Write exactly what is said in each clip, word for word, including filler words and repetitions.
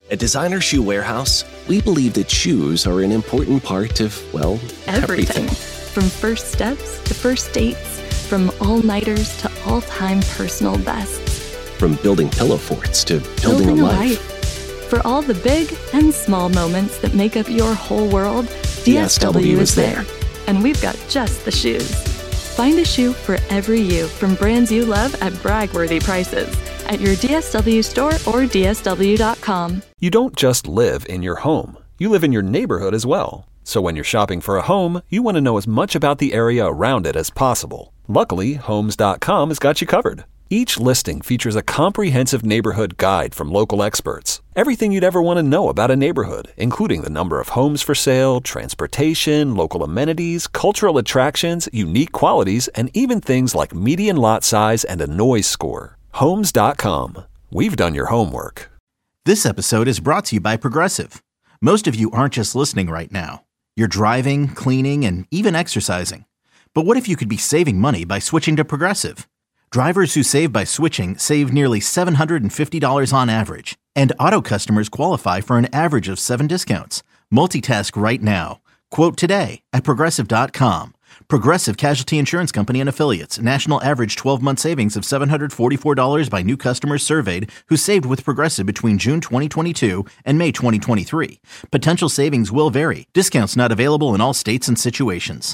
At Designer Shoe Warehouse, we believe that shoes are an important part of, well, everything. everything. From first steps to first dates, from all-nighters to all-time personal bests. From building pillow forts to building, Building a a life. life. For all the big and small moments that make up your whole world, D S W is there. And we've got just the shoes. Find a shoe for every you from brands you love at brag-worthy prices at your D S W store or D S W dot com. You don't just live in your home. You live in your neighborhood as well. So when you're shopping for a home, you want to know as much about the area around it as possible. Luckily, Homes dot com has got you covered. Each listing features a comprehensive neighborhood guide from local experts. Everything you'd ever want to know about a neighborhood, including the number of homes for sale, transportation, local amenities, cultural attractions, unique qualities, and even things like median lot size and a noise score. Homes dot com. We've done your homework. This episode is brought to you by Progressive. Most of you aren't just listening right now. You're driving, cleaning, and even exercising. But what if you could be saving money by switching to Progressive? Drivers who save by switching save nearly seven hundred fifty dollars on average. And auto customers qualify for an average of seven discounts. Multitask right now. Quote today at Progressive dot com. Progressive Casualty Insurance Company and Affiliates. National average twelve-month savings of seven hundred forty-four dollars by new customers surveyed who saved with Progressive between June twenty twenty-two and May twenty twenty-three. Potential savings will vary. Discounts not available in all states and situations.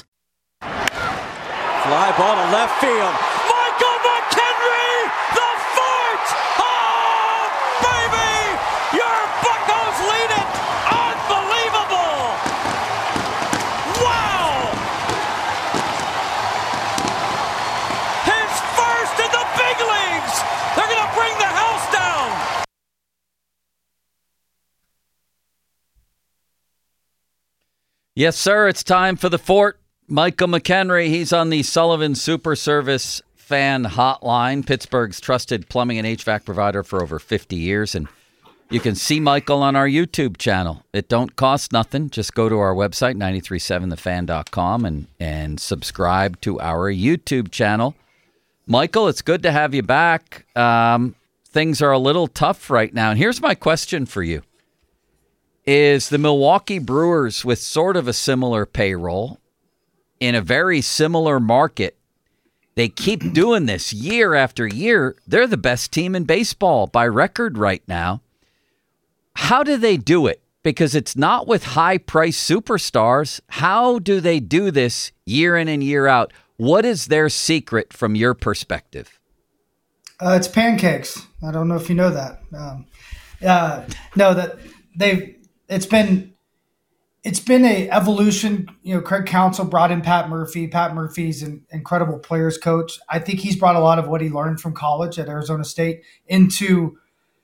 Fly ball to left field. Michael McKenry, the fort! Oh, baby! Your Buccos lead it! Unbelievable! Wow! His first in the big leagues! They're going to bring the house down! Yes, sir, it's time for the fort. Michael McHenry, he's on the Sullivan Super Service fan hotline, Pittsburgh's trusted plumbing and H V A C provider for over fifty years. And you can see Michael on our YouTube channel. It don't cost nothing. Just go to our website, nine three seven the fan dot com, and, and subscribe to our YouTube channel. Michael, it's good to have you back. Um, things are a little tough right now. And here's my question for you. Is the Milwaukee Brewers, with sort of a similar payroll, in a very similar market, they keep doing this year after year. They're the best team in baseball by record right now. How do they do it? Because it's not with high-priced superstars. How do they do this year in and year out? What is their secret from your perspective? Uh, it's pancakes. I don't know if you know that. Um, uh, no, that they've. It's been. It's been a evolution. You know, Craig Counsell brought in Pat Murphy. Pat Murphy's an incredible players coach. I think he's brought a lot of what he learned from college at Arizona State into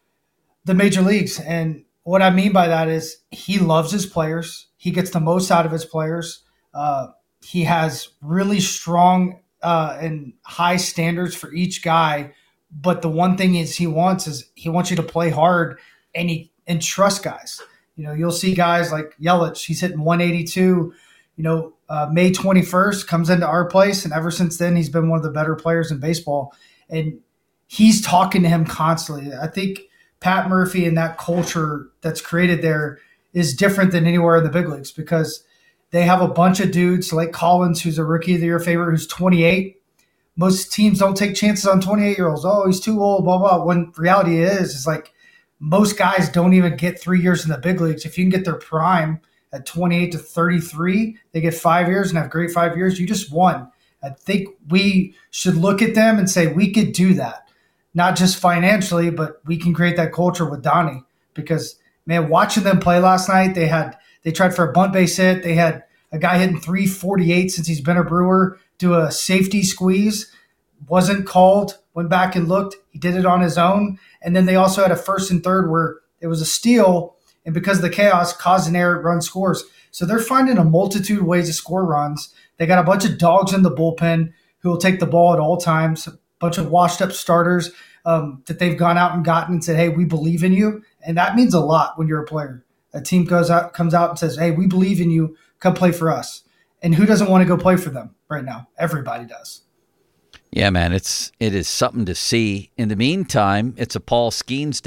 the major leagues. And what I mean by that is he loves his players. He gets the most out of his players. Uh, he has really strong uh, and high standards for each guy. But the one thing is he wants is he wants you to play hard and he and trust guys. You know, you'll see guys like Yelich. He's hitting one eighty-two. You know, uh, May twenty-first comes into our place, and ever since then, he's been one of the better players in baseball. And he's talking to him constantly. I think Pat Murphy and that culture that's created there is different than anywhere in the big leagues because they have a bunch of dudes like Collins, who's a Rookie of the Year favorite, who's twenty-eight. Most teams don't take chances on twenty-eight-year-olds. Oh, he's too old, blah, blah. When reality is, is like, most guys don't even get three years in the big leagues. If you can get their prime at twenty-eight to thirty-three, they get five years and have great five years. You just won. I think we should look at them and say we could do that, not just financially, but we can create that culture with Donnie. Because, man, watching them play last night, they had they tried for a bunt base hit. They had a guy hitting three forty-eight since he's been a Brewer do a safety squeeze. Wasn't called, went back and looked. He did it on his own. And then they also had a first and third where it was a steal, and because of the chaos, caused an error, run scores. So they're finding a multitude of ways to score runs. They got a bunch of dogs in the bullpen who will take the ball at all times, a bunch of washed-up starters um, that they've gone out and gotten and said, hey, we believe in you. And that means a lot when you're a player. A team goes out, comes out and says, hey, we believe in you. Come play for us. And who doesn't want to go play for them right now? Everybody does. Yeah, man, it's it is something to see. In the meantime, it's a Paul Skeens day.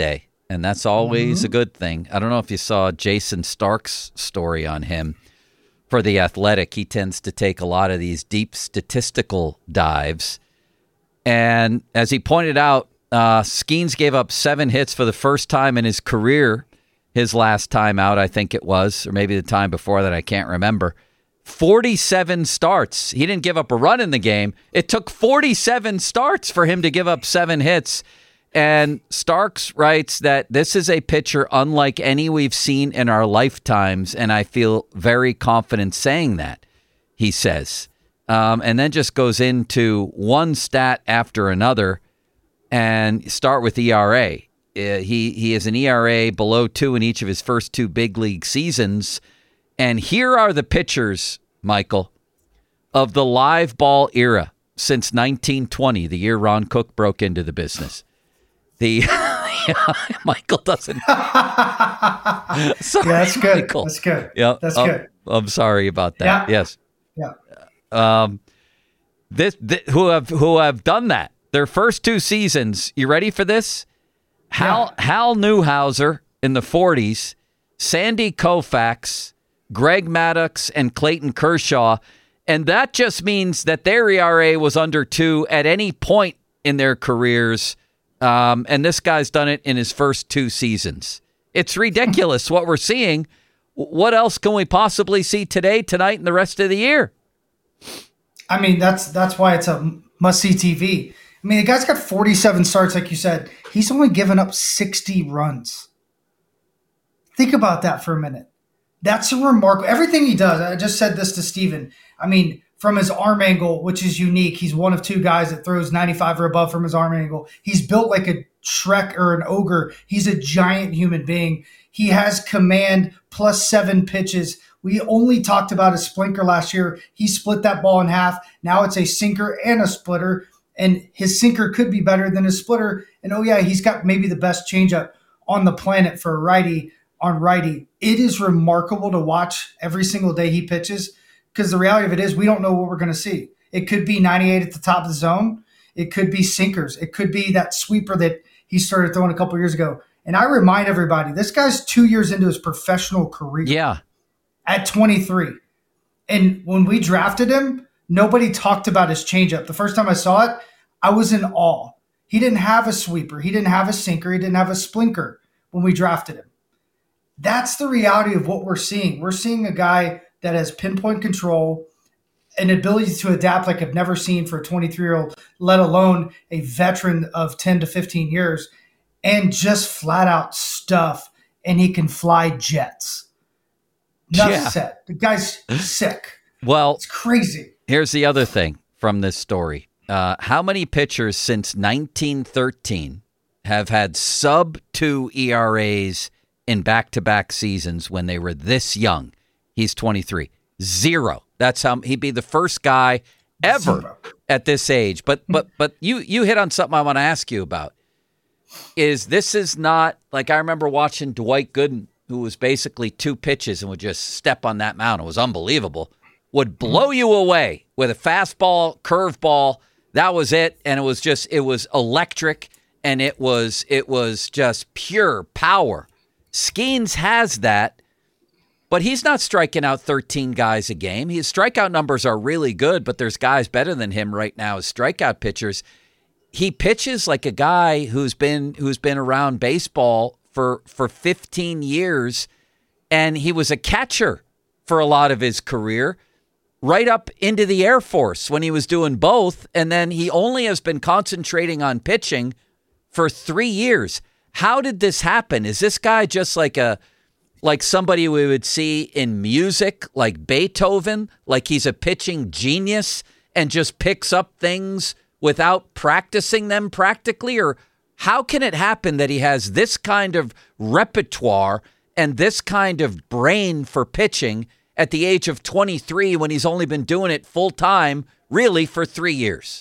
and that's always Mm-hmm. a good thing. I don't know if you saw Jason Stark's story on him for The Athletic. He tends to take a lot of these deep statistical dives. And as he pointed out, uh, Skeens gave up seven hits for the first time in his career. His last time out, I think it was, or maybe the time before that, I can't remember. forty-seven starts. He didn't give up a run in the game. It took forty-seven starts for him to give up seven hits. And Starks writes that this is a pitcher unlike any we've seen in our lifetimes, and I feel very confident saying that, he says. Um, and then just goes into one stat after another, and start with E R A. Uh, he, he has an E R A below two in each of his first two big league seasons. And here are the pitchers, Michael, of the live ball era since nineteen twenty, the year Ron Cook broke into the business. The Michael doesn't. Sorry, Yeah, that's good. Michael. That's good. Yeah, That's I'm, good. I'm sorry about that. Yeah. Yes. Yeah. Um, this, this who have who have done that. Their first two seasons. You ready for this? Hal Yeah. Hal Newhouser in the forties, Sandy Koufax, Greg Maddux, and Clayton Kershaw, and that just means that their E R A was under two at any point in their careers. Um, and this guy's done it in his first two seasons. It's ridiculous what we're seeing. What else can we possibly see today, tonight, and the rest of the year? I mean, that's that's why it's a must-see T V. I mean, the guy's got forty-seven starts, like you said. He's only given up sixty runs. Think about that for a minute. That's a remarkable. Everything he does, I just said this to Steven. I mean, from his arm angle, which is unique. He's one of two guys that throws ninety-five or above from his arm angle. He's built like a Shrek or an ogre. He's a giant human being. He has command plus seven pitches. We only talked about a splinter last year. He split that ball in half. Now it's a sinker and a splitter, and his sinker could be better than his splitter. And oh yeah, he's got maybe the best changeup on the planet for a righty on righty. It is remarkable to watch every single day he pitches, because the reality of it is we don't know what we're going to see. It could be ninety-eight at the top of the zone. It could be sinkers. It could be that sweeper that he started throwing a couple years ago. And I remind everybody, this guy's two years into his professional career. Yeah. At twenty-three. And when we drafted him, nobody talked about his changeup. The first time I saw it, I was in awe. He didn't have a sweeper. He didn't have a sinker. He didn't have a splinter when we drafted him. That's the reality of what we're seeing. We're seeing a guy that has pinpoint control, an ability to adapt like I've never seen for a twenty-three-year-old, let alone a veteran of ten to fifteen years, and just flat out stuff, and he can fly jets. Enough Yeah. said. The guy's sick. Well, It's crazy. here's the other thing from this story. Uh, how many pitchers since nineteen thirteen have had sub two E R As in back-to-back seasons when they were this young? He's twenty-three. Zero. That's how he'd be the first guy ever Zero. at this age. But but but you you hit on something I want to ask you about. Is this is not like I remember watching Dwight Gooden, who was basically two pitches and would just step on that mound. It was unbelievable. Would blow you away with a fastball, curveball. That was it, and it was just it was electric, and it was it was just pure power. Skeens has that, but he's not striking out thirteen guys a game. His strikeout numbers are really good, but there's guys better than him right now as strikeout pitchers. He pitches like a guy who's been who's been around baseball for for fifteen years, and he was a catcher for a lot of his career, right up into the Air Force when he was doing both, and then he only has been concentrating on pitching for three years. How did this happen? Is this guy just like a like somebody we would see in music, like Beethoven, like he's a pitching genius and just picks up things without practicing them practically? Or how can it happen that he has this kind of repertoire and this kind of brain for pitching at the age of twenty-three when he's only been doing it full time, really, for three years?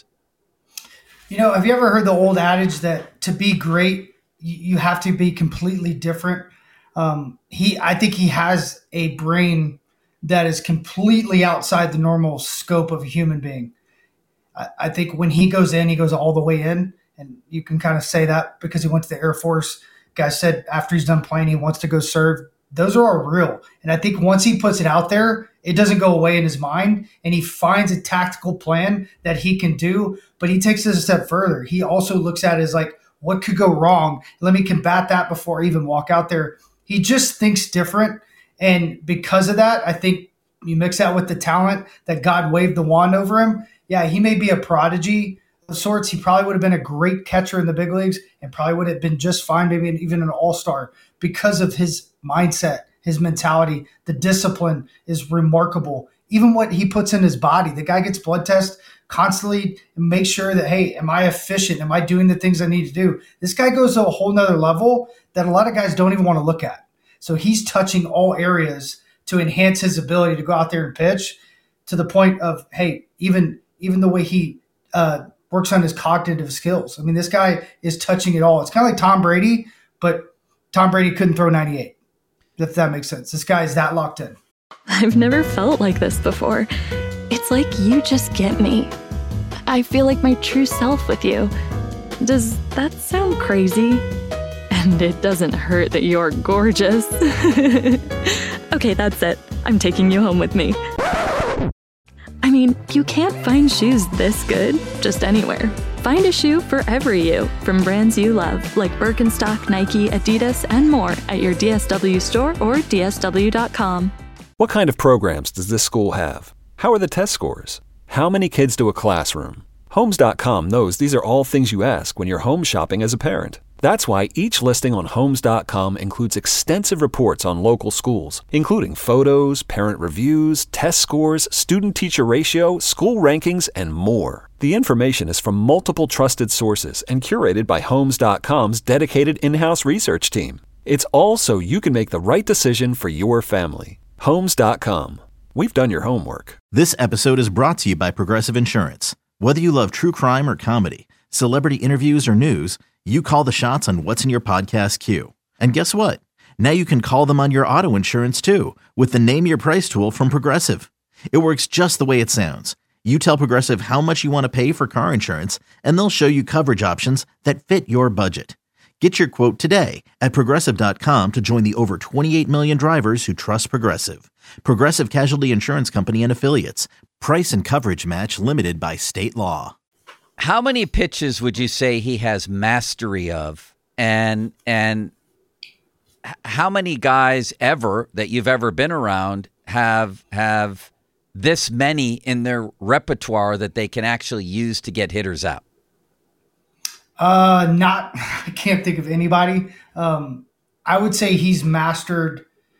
You know, have you ever heard the old adage that to be great, you have to be completely different? Um, he, I think he has a brain that is completely outside the normal scope of a human being. I, I think when he goes in, he goes all the way in, and you can kind of say that because he went to the Air Force. guy said after he's done playing, he wants to go serve. Those are all real. And I think once he puts it out there, it doesn't go away in his mind, and he finds a tactical plan that he can do, but he takes it a step further. He also looks at it as like, what could go wrong? Let me combat that before I even walk out there. He just thinks different. And because of that, I think you mix that with the talent that God waved the wand over him. Yeah, he may be a prodigy of sorts. He probably would have been a great catcher in the big leagues and probably would have been just fine, maybe even an all-star, because of his mindset, his mentality. The discipline is remarkable. Even what he puts in his body. The guy gets blood tests constantly and makes sure that, hey, am I efficient? Am I doing the things I need to do? This guy goes to a whole nother level that a lot of guys don't even want to look at. So he's touching all areas to enhance his ability to go out there and pitch, to the point of, hey, even even the way he uh, works on his cognitive skills. I mean, this guy is touching it all. It's kind of like Tom Brady, but Tom Brady couldn't throw ninety-eight, if that makes sense. This guy is that locked in. I've never felt like this before. It's like you just get me. I feel like my true self with you. Does that sound crazy? And it doesn't hurt that you're gorgeous. Okay, that's it. I'm taking you home with me. I mean, you can't find shoes this good just anywhere. Find a shoe for every you from brands you love, like Birkenstock, Nike, Adidas, and more at your D S W store or D S W dot com. What kind of programs does this school have? How are the test scores? How many kids do a classroom? Homes dot com knows these are all things you ask when you're home shopping as a parent. That's why each listing on Homes dot com includes extensive reports on local schools, including photos, parent reviews, test scores, student-teacher ratio, school rankings, and more. The information is from multiple trusted sources and curated by Homes dot com's dedicated in-house research team. It's all so you can make the right decision for your family. Homes dot com. We've done your homework. This episode is brought to you by Progressive Insurance. Whether you love true crime or comedy, celebrity interviews or news, you call the shots on what's in your podcast queue. And guess what? Now you can call them on your auto insurance too, with the Name Your Price tool from Progressive. It works just the way it sounds. You tell Progressive how much you want to pay for car insurance, and they'll show you coverage options that fit your budget. Get your quote today at Progressive dot com to join the over twenty-eight million drivers who trust Progressive. Progressive Casualty Insurance Company and Affiliates. Price and coverage match limited by state law. How many pitches would you say he has mastery of? And and how many guys ever that you've ever been around have have this many in their repertoire that they can actually use to get hitters out? Uh, not, I can't think of anybody. Um, I would say he's mastered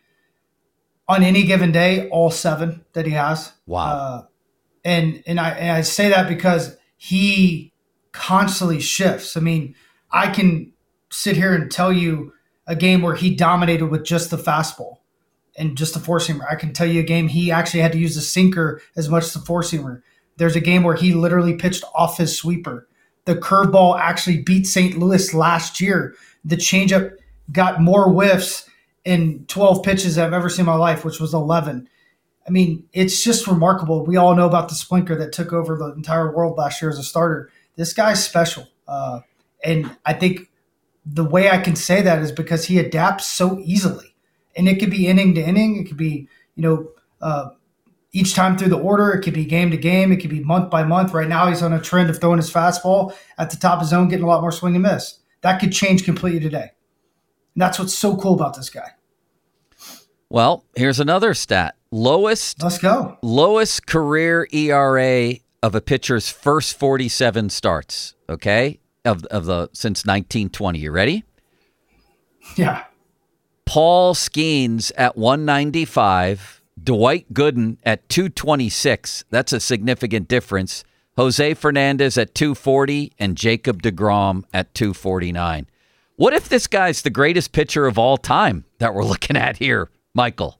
on any given day all seven that he has. Wow. Uh, and and I and I say that because he constantly shifts. I mean, I can sit here and tell you a game where he dominated with just the fastball and just the four-seamer. I can tell you a game he actually had to use the sinker as much as the four-seamer. There's a game where he literally pitched off his sweeper. The curveball actually beat Saint Louis last year. The changeup got more whiffs in twelve pitches I've ever seen in my life, which was eleven. I mean, it's just remarkable. We all know about the splinter that took over the entire world last year as a starter. This guy's special. Uh, and I think the way I can say that is because he adapts so easily. And it could be inning to inning. It could be, you know, uh, each time through the order. It could be game to game. It could be month by month. Right now he's on a trend of throwing his fastball at the top of his zone, getting a lot more swing and miss. That could change completely today. And that's what's so cool about this guy. Well, here's another stat. Lowest, Let's go. Lowest career E R A of a pitcher's first forty-seven starts, okay, of of the since nineteen twenty. You ready? Yeah. Paul Skeens at one ninety-five, Dwight Gooden at two twenty-six. That's a significant difference. Jose Fernandez at two forty and Jacob deGrom at two forty-nine. What if this guy's the greatest pitcher of all time that we're looking at here, Michael?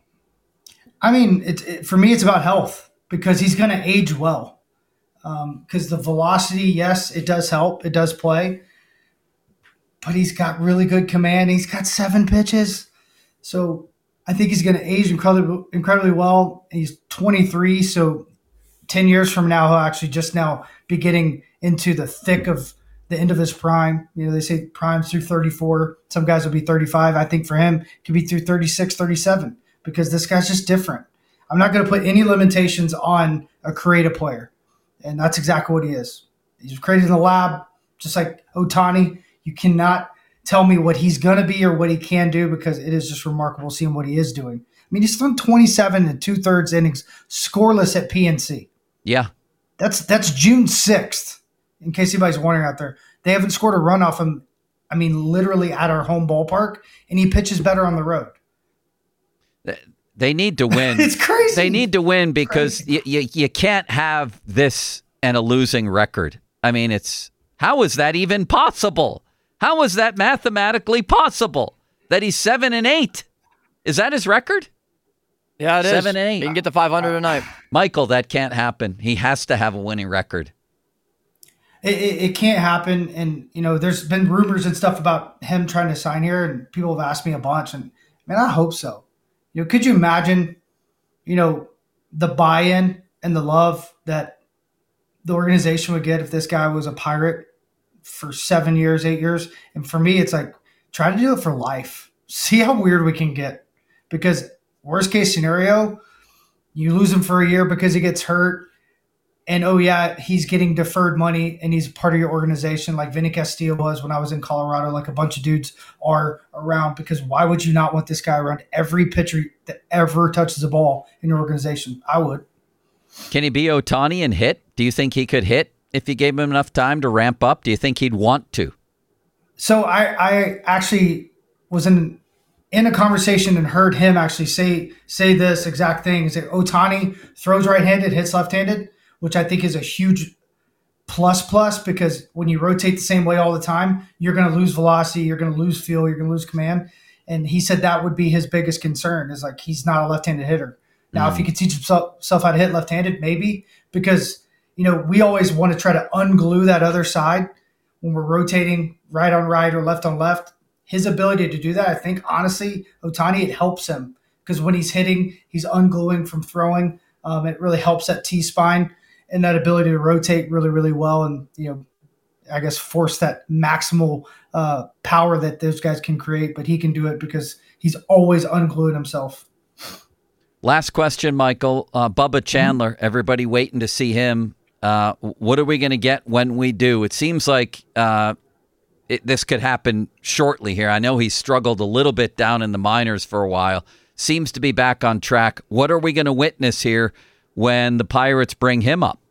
I mean, it, it, for me, it's about health because he's going to age well. Because um, the velocity, yes, it does help. It does play. But he's got really good command. He's got seven pitches. So I think he's going to age incredibly, incredibly well. He's twenty-three, so ten years from now, he'll actually just now be getting into the thick of the end of his prime. You know, they say prime through thirty-four. Some guys will be thirty-five. I think for him, it could be through thirty-six, thirty-seven, because this guy's just different. I'm not going to put any limitations on a creative player, and that's exactly what he is. He's created in the lab, just like Ohtani. You cannot tell me what he's going to be or what he can do, because it is just remarkable seeing what he is doing. I mean, he's thrown twenty-seven and two-thirds innings scoreless at P N C. Yeah. That's that's June sixth, in case anybody's wondering out there. They haven't scored a run off him, I mean, literally at our home ballpark, and he pitches better on the road. They need to win. It's crazy. They need to win because you, you you can't have this and a losing record. I mean, it's how is that even possible? How is that mathematically possible that he's seven and eight? Is that his record? Yeah, it seven is. Seven and eight. He can get to five hundred tonight. Michael, that can't happen. He has to have a winning record. It, it, it can't happen. And, you know, there's been rumors and stuff about him trying to sign here, and people have asked me a bunch. And, man, I hope so. You know, could you imagine, you know, the buy-in and the love that the organization would get if this guy was a Pirate for seven years, eight years? And for me, it's like, try to do it for life. See how weird we can get. Because worst case scenario, you lose him for a year because he gets hurt. And, oh, yeah, he's getting deferred money and he's part of your organization like Vinny Castillo was when I was in Colorado, like a bunch of dudes are around. Because why would you not want this guy around every pitcher that ever touches a ball in your organization? I would. Can he be Ohtani and hit? Do you think he could hit if you gave him enough time to ramp up? Do you think he'd want to? So I, I actually was in in a conversation and heard him actually say say this exact thing. Is that Ohtani throws right-handed, hits left-handed, which I think is a huge plus plus, because when you rotate the same way all the time, you're going to lose velocity, you're going to lose feel, you're going to lose command. And he said that would be his biggest concern, is like he's not a left-handed hitter. Now, mm. if he could teach himself, himself how to hit left-handed, maybe, because, you know, we always want to try to unglue that other side when we're rotating right on right or left on left. His ability to do that, I think, honestly, Ohtani, it helps him, because when he's hitting, he's ungluing from throwing. Um, it really helps that T-spine and that ability to rotate really, really well, and, you know, I guess force that maximal uh, power that those guys can create. But he can do it because he's always ungluing himself. Last question, Michael. Uh, Bubba Chandler, mm-hmm. everybody waiting to see him. Uh, what are we going to get when we do? It seems like uh, it, this could happen shortly here. I know he struggled a little bit down in the minors for a while. Seems to be back on track. What are we going to witness here when the Pirates bring him up?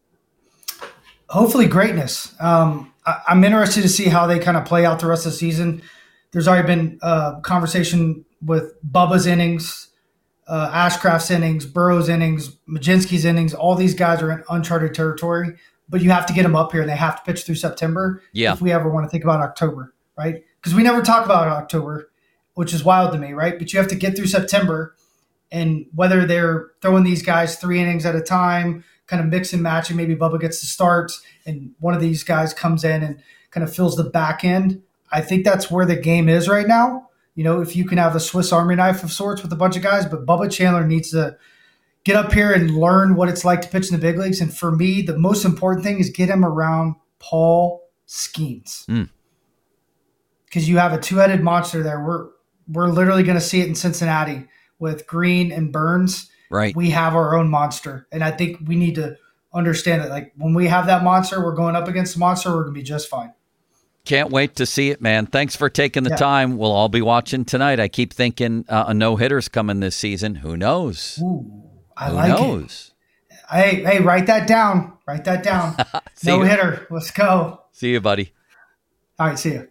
Hopefully greatness. Um, I, I'm interested to see how they kind of play out the rest of the season. There's already been a conversation with Bubba's innings, uh, Ashcraft's innings, Burrow's innings, Majinski's innings. All these guys are in uncharted territory, but you have to get them up here, and they have to pitch through September yeah. if we ever want to think about October, right? Because we never talk about October, which is wild to me, right? But you have to get through September, and whether they're throwing these guys three innings at a time, kind of mix and matching, maybe Bubba gets the starts and one of these guys comes in and kind of fills the back end. I think that's where the game is right now. You know, if you can have a Swiss Army knife of sorts with a bunch of guys, but Bubba Chandler needs to get up here and learn what it's like to pitch in the big leagues. And for me, the most important thing is get him around Paul Skeens. Mm. Because you have a two-headed monster there. We're, we're literally going to see it in Cincinnati with Green and Burns. Right. We have our own monster. And I think we need to understand that, like, when we have that monster, we're going up against the monster, we're going to be just fine. Can't wait to see it, man. Thanks for taking the yeah. time. We'll all be watching tonight. I keep thinking uh, a no-hitter's coming this season. Who knows? Ooh, I Who like knows? it. Hey, hey, write that down. Write that down. No-hitter. Let's go. See you, buddy. All right, see you.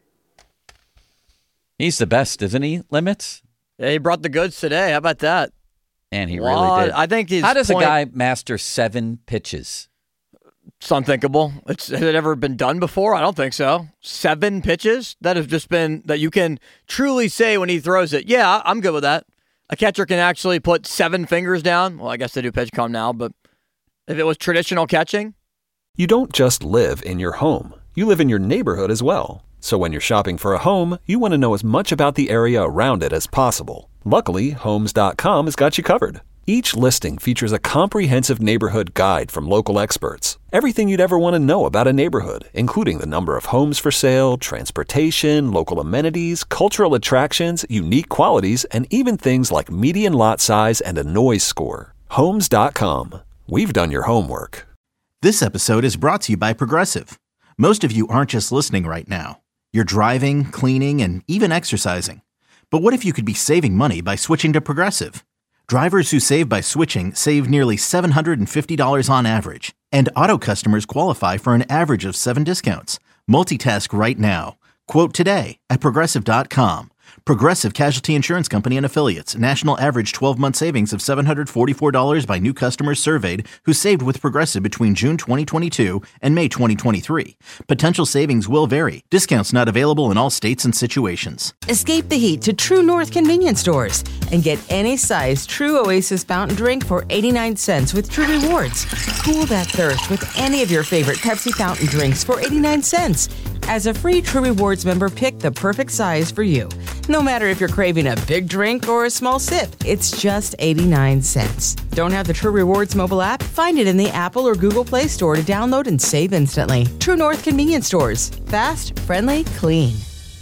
He's the best, isn't he, Limits? Yeah, he brought the goods today. How about that? And he what? really did. I think his How does point, a guy master seven pitches? It's unthinkable. It's, has it ever been done before? I don't think so. Seven pitches? That has just been, that you can truly say when he throws it, yeah, I'm good with that. A catcher can actually put seven fingers down. Well, I guess they do pitch com now, but if it was traditional catching. You don't just live in your home. You live in your neighborhood as well. So when you're shopping for a home, you want to know as much about the area around it as possible. Luckily, Homes dot com has got you covered. Each listing features a comprehensive neighborhood guide from local experts. Everything you'd ever want to know about a neighborhood, including the number of homes for sale, transportation, local amenities, cultural attractions, unique qualities, and even things like median lot size and a noise score. Homes dot com. We've done your homework. This episode is brought to you by Progressive. Most of you aren't just listening right now. You're driving, cleaning, and even exercising. But what if you could be saving money by switching to Progressive? Drivers who save by switching save nearly seven hundred fifty dollars on average. And auto customers qualify for an average of seven discounts. Multitask right now. Quote today at Progressive dot com. Progressive Casualty Insurance Company and Affiliates. National average twelve-month savings of seven hundred forty-four dollars by new customers surveyed who saved with Progressive between June twenty twenty-two and May twenty twenty-three. Potential savings will vary. Discounts not available in all states and situations. Escape the heat to True North convenience stores and get any size True Oasis fountain drink for eighty-nine cents with True Rewards. Cool that thirst with any of your favorite Pepsi fountain drinks for eighty-nine cents. As a free True Rewards member, pick the perfect size for you. No matter if you're craving a big drink or a small sip, it's just eighty-nine cents. Don't have the True Rewards mobile app? Find it in the Apple or Google Play Store to download and save instantly. True North convenience stores. Fast, friendly, clean.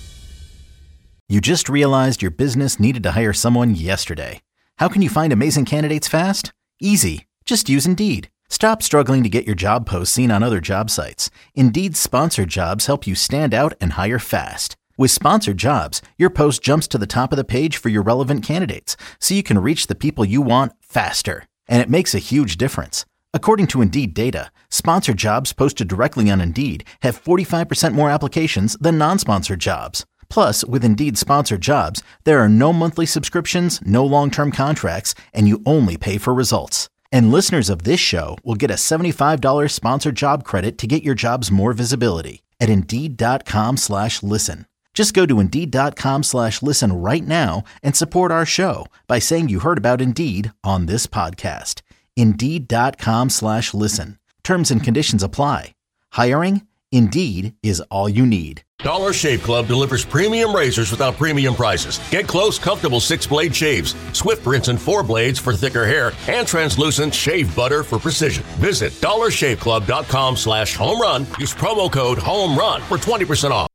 You just realized your business needed to hire someone yesterday. How can you find amazing candidates fast? Easy. Just use Indeed. Stop struggling to get your job posts seen on other job sites. Indeed's sponsored jobs help you stand out and hire fast. With sponsored jobs, your post jumps to the top of the page for your relevant candidates, so you can reach the people you want faster. And it makes a huge difference. According to Indeed data, sponsored jobs posted directly on Indeed have forty-five percent more applications than non-sponsored jobs. Plus, with Indeed sponsored jobs, there are no monthly subscriptions, no long-term contracts, and you only pay for results. And listeners of this show will get a seventy-five dollars sponsored job credit to get your jobs more visibility at Indeed.com slash listen. Just go to Indeed.com slash listen right now and support our show by saying you heard about Indeed on this podcast. Indeed.com slash listen. Terms and conditions apply. Hiring? Indeed is all you need. Dollar Shave Club delivers premium razors without premium prices. Get close, comfortable six-blade shaves, swift rinse and four blades for thicker hair, and translucent shave butter for precision. Visit dollarshaveclub.com slash home run. Use promo code HOME RUN for twenty percent off.